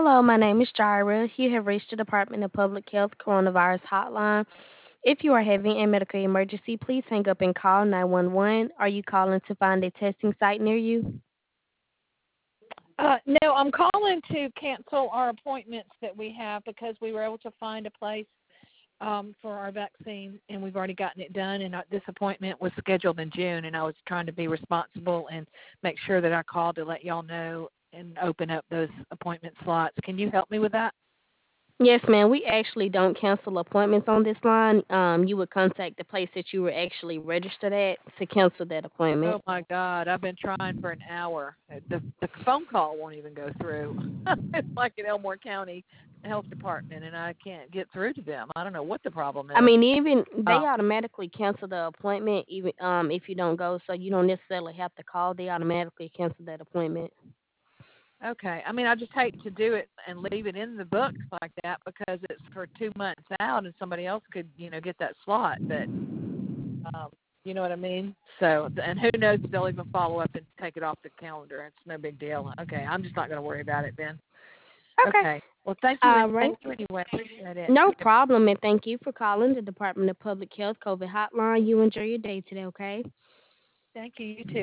Hello, my name is Jira. You have reached the Department of Public Health Coronavirus Hotline. If you are having a medical emergency, please hang up and call 911. Are you calling to find a testing site near you? No, I'm calling to cancel our appointments that we have because we were able to find a place for our vaccine, and we've already gotten it done. And this appointment was scheduled in June, and I was trying to be responsible and make sure that I called to let y'all know and open up those appointment slots. Can you help me with that? Yes, ma'am. We actually don't cancel appointments on this line. You would contact the place that you were actually registered at to cancel that appointment. Oh my God, I've been trying for an hour. The phone call won't even go through. It's like in Elmore County Health Department, and I can't get through to them. I don't know what the problem I is. mean, even they Oh, automatically cancel the appointment, even if you don't go. So you don't necessarily have to call. They automatically cancel that appointment. okay. I mean, I just hate to do it and leave it in the books like that because it's for 2 months out, and somebody else could, get that slot. But um, you know what I mean. So, and who knows if they'll even follow up and take it off the calendar. It's no big deal. Okay, I'm just not going to worry about it then. Okay. Okay. Well, thank you. All right. Thank you anyway. Appreciate it. No problem, and thank you for calling the Department of Public Health COVID hotline. You enjoy your day today, okay? Thank you. You too.